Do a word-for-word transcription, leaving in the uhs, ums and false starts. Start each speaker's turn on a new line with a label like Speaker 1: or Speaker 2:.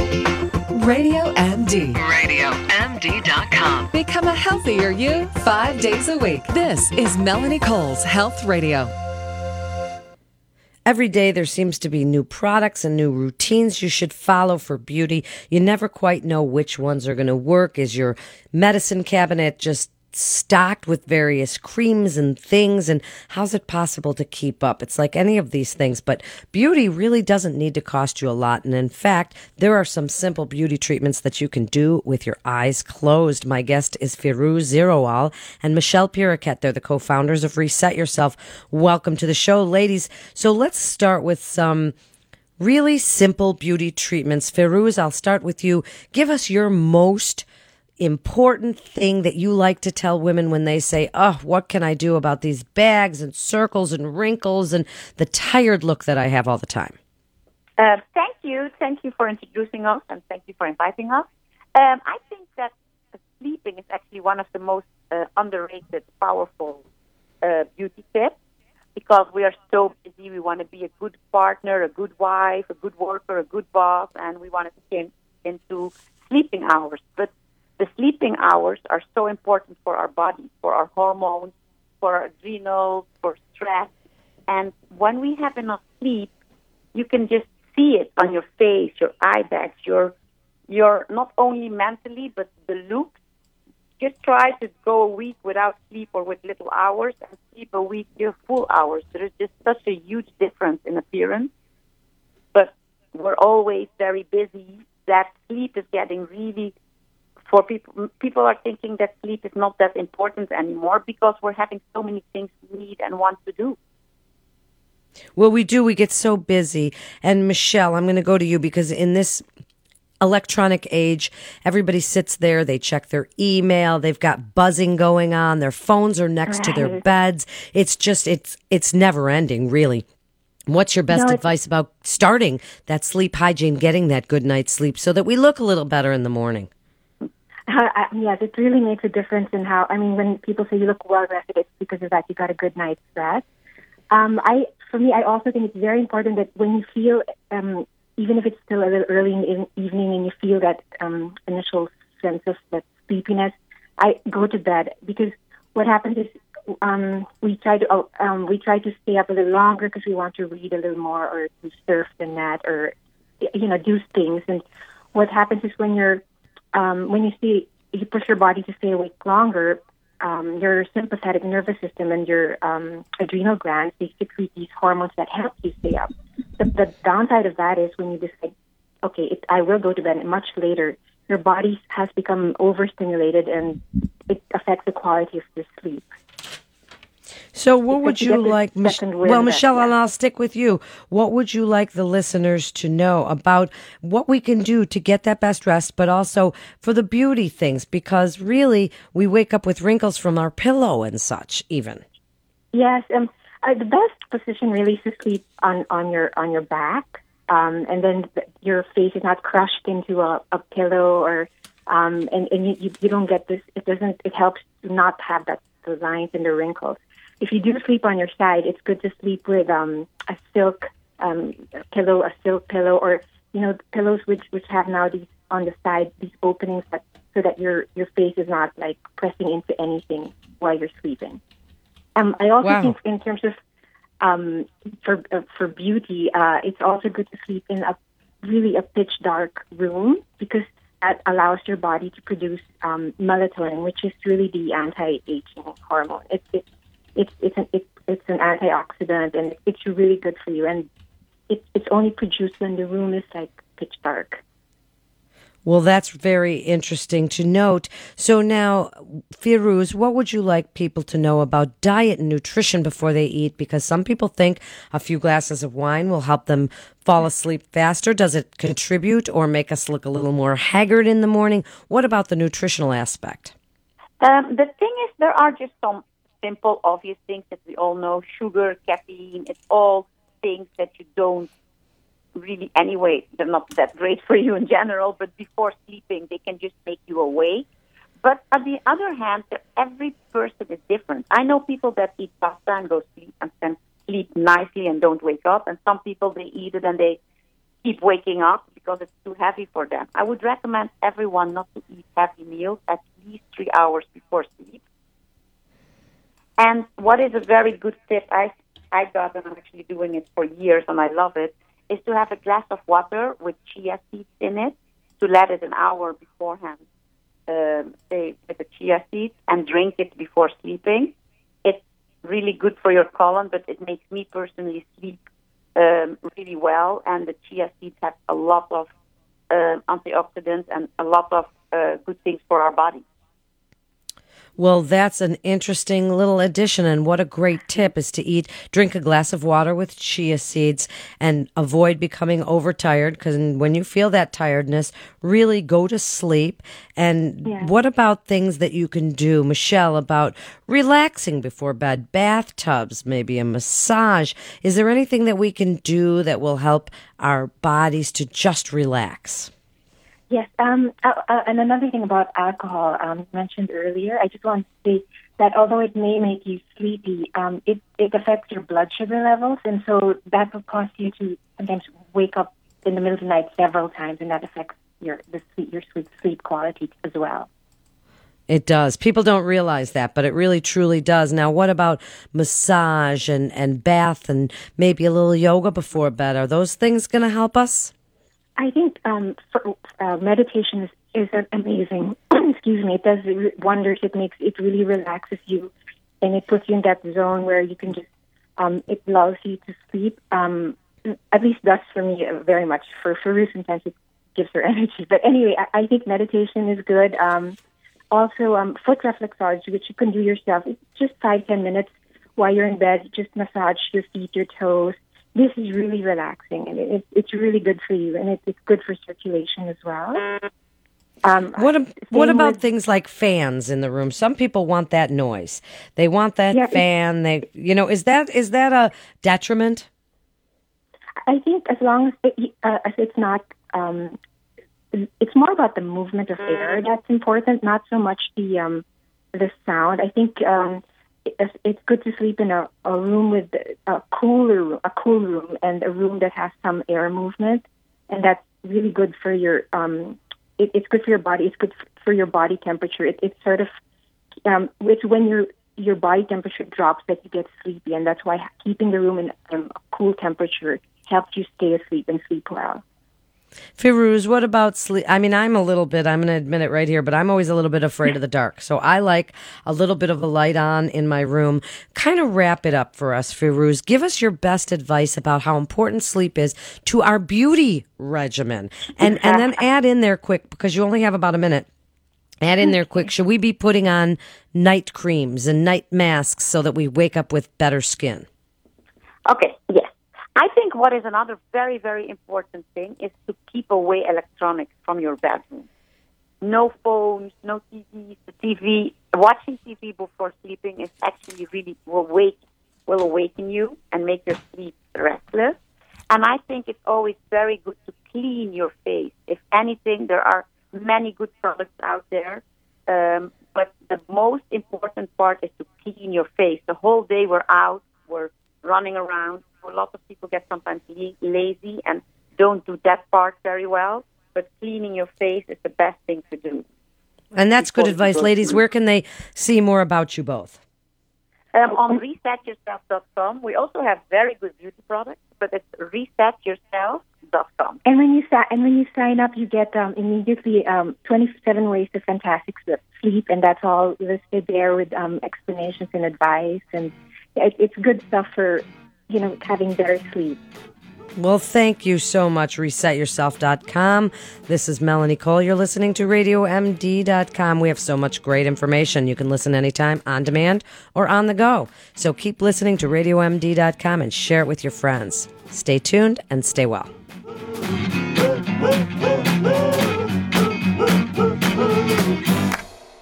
Speaker 1: Radio M D.
Speaker 2: radio M D dot com.
Speaker 1: Become a healthier you five days a week. This is Melanie Cole's Health Radio.
Speaker 3: Every day there seems to be new products and new routines you should follow for beauty. You never quite know which ones are going to work. Is your medicine cabinet just stocked with various creams and things? And how's it possible to keep up? It's like any of these things, but beauty really doesn't need to cost you a lot. And in fact, there are some simple beauty treatments that you can do with your eyes closed. My guest is Firooz Zirowal and Michelle Piraquette. They're the co-founders of Reset Yourself. Welcome to the show, ladies. So let's start with some really simple beauty treatments. Firooz, I'll start with you. Give us your most important thing that you like to tell women when they say, oh, what can I do about these bags and circles and wrinkles and the tired look that I have all the time?
Speaker 4: Uh, thank you. Thank you for introducing us, and thank you for inviting us. Um, I think that sleeping is actually one of the most uh, underrated, powerful uh, beauty tips, because we are so busy. We want to be a good partner, a good wife, a good worker, a good boss, and we want to get into sleeping hours. But the sleeping hours are so important for our body, for our hormones, for our adrenals, for stress. And when we have enough sleep, you can just see it on your face, your eye bags, your, your not only mentally, but the looks. Just try to go a week without sleep or with little hours, and sleep a week your full hours. There is just such a huge difference in appearance. But we're always very busy that sleep is getting really... For people, people are thinking that sleep is not that important anymore because we're having so many things we need and want to do.
Speaker 3: Well, we do. We get so busy. And Michelle, I'm going to go to you because in this electronic age, everybody sits there, they check their email, they've got buzzing going on, their phones are next to their beds. It's just, it's it's never ending, really. What's your best
Speaker 5: No,
Speaker 3: advice about starting that sleep hygiene, getting that good night's sleep so that we look a little better in the morning?
Speaker 5: Uh, yes, it really makes a difference in how, I mean, when people say you look well rested, it's because of that you got a good night's rest. Um, I, for me, I also think it's very important that when you feel, um, even if it's still a little early in the evening and you feel that um, initial sense of that sleepiness, I go to bed, because what happens is um, we try to oh, um, we try to stay up a little longer because we want to read a little more or to surf the net or, you know, do things. And what happens is when you're Um, when you see you push your body to stay awake longer, um, your sympathetic nervous system and your um, adrenal glands, they secrete these hormones that help you stay up. The, the downside of that is when you decide, okay, it, I will go to bed much later, your body has become overstimulated and it affects the quality of your sleep.
Speaker 3: So what would you like, Mich- well, Michelle,
Speaker 5: yeah.
Speaker 3: and I'll stick with you. What would you like the listeners to know about what we can do to get that best rest, but also for the beauty things? Because really, we wake up with wrinkles from our pillow and such, even.
Speaker 5: Yes, um, uh, the best position really is to sleep on, on your on your back, um, and then th- your face is not crushed into a, a pillow, or um, and, and you, you you don't get this. It doesn't. It helps to not have that the lines and the wrinkles. If you do sleep on your side, it's good to sleep with um, a silk um, pillow, a silk pillow, or you know pillows which, which have now these on the side these openings that, so that your your face is not like pressing into anything while you're sleeping. Um, I also
Speaker 3: Wow.
Speaker 5: think in terms of um, for uh, for beauty, uh, it's also good to sleep in a really a pitch dark room, because that allows your body to produce um, melatonin, which is really the anti-aging hormone. It's it, It's it's an it, it's an antioxidant, and it's really good for you. And it, it's only produced when the room is like pitch dark.
Speaker 3: Well, that's very interesting to note. So now, Firooz, what would you like people to know about diet and nutrition before they eat? Because some people think a few glasses of wine will help them fall asleep faster. Does it contribute or make us look a little more haggard in the morning? What about the nutritional aspect?
Speaker 4: Um, the thing is, there are just some simple, obvious things that we all know. Sugar, caffeine, it's all things that you don't really, anyway, they're not that great for you in general, but before sleeping, they can just make you awake. But on the other hand, every person is different. I know people that eat pasta and go sleep and then sleep nicely and don't wake up, and some people, they eat it and they keep waking up because it's too heavy for them. I would recommend everyone not to eat heavy meals at least three hours before sleep. And what is a very good tip I I got, and I'm actually doing it for years, and I love it, is to have a glass of water with chia seeds in it, to let it an hour beforehand, um, say, with the chia seeds, and drink it before sleeping. It's really good for your colon, but it makes me personally sleep um, really well, and the chia seeds have a lot of uh, antioxidants and a lot of uh, good things for our body.
Speaker 3: Well, that's an interesting little addition, and what a great tip is to eat, drink a glass of water with chia seeds and avoid becoming overtired, because when you feel that tiredness, really go to sleep. And
Speaker 5: Yeah.
Speaker 3: what about things that you can do, Michelle, about relaxing before bed, bathtubs, maybe a massage? Is there anything that we can do that will help our bodies to just relax?
Speaker 5: Yes, um, uh, uh, and another thing about alcohol, um, mentioned earlier, I just want to say that although it may make you sleepy, um, it, it affects your blood sugar levels, and so that will cause you to sometimes wake up in the middle of the night several times, and that affects your the sleep, your sleep, sleep quality as well.
Speaker 3: It does. People don't realize that, but it really truly does. Now, what about massage and, and bath and maybe a little yoga before bed? Are those things going to help us?
Speaker 5: I think um, for, uh, meditation is, is amazing. Excuse me. It does wonders. It makes it really relaxes you, and it puts you in that zone where you can just. Um, it allows you to sleep. Um, at least that's for me uh, very much. For for Ruth, sometimes it gives her energy. But anyway, I, I think meditation is good. Um, also, um, foot reflexology, which you can do yourself. It's just five ten minutes while you're in bed. Just massage your feet, your toes. This is really relaxing, and it, it's really good for you, and it, it's good for circulation as well. Um,
Speaker 3: What ab- what about
Speaker 5: with,
Speaker 3: things like fans in the room? Some people want that noise. They want that
Speaker 5: Yeah,
Speaker 3: fan. They, you know, is that is that a detriment?
Speaker 5: I think as long as, it, uh, as it's not, um, it's more about the movement of air that's important, not so much the um, the sound. I think um, it, it's good to sleep in a, a room with a cooler, a cool room, and a room that has some air movement, and that's really good for your. Um, it, it's good for your body. It's good for your body temperature. It, it's sort of, um, it's when your your body temperature drops that you get sleepy, and that's why keeping the room in um, a cool temperature helps you stay asleep and sleep well.
Speaker 3: Firuz, what about sleep? I mean, I'm a little bit, I'm going to admit it right here, but I'm always a little bit afraid of the dark. So I like a little bit of a light on in my room. Kind of wrap it up for us, Firuz. Give us your best advice about how important sleep is to our beauty regimen. And, and then add in there quick, because you only have about a minute. Add in there quick, should we be putting on night creams and night masks so that we wake up with better skin?
Speaker 4: Okay, yes. I think what is another very, very important thing is to keep away electronics from your bedroom. No phones, no T Vs. The T V, watching T V before sleeping is actually really will wake, will awaken you and make your sleep restless. And I think it's always very good to clean your face. If anything, there are many good products out there, um, but the most important part is to clean your face. The whole day we're out, we're running around. A lot of people get sometimes lazy and don't do that part very well, but cleaning your face is the best thing to do.
Speaker 3: And that's good advice. Ladies, where can they see more about you both?
Speaker 4: Um, on reset yourself dot com. We also have very good beauty products, but it's reset yourself dot com.
Speaker 5: And when you si- and when you sign up, you get um, immediately um, twenty-seven ways to fantastic sleep, and that's all listed there with um, explanations and advice, and it, it's good stuff for, you know, having better sleep.
Speaker 3: Well, thank you so much, reset yourself dot com. This is Melanie Cole. You're listening to radio M D dot com. We have so much great information. You can listen anytime, on demand or on the go. So keep listening to radio M D dot com and share it with your friends. Stay tuned and stay well.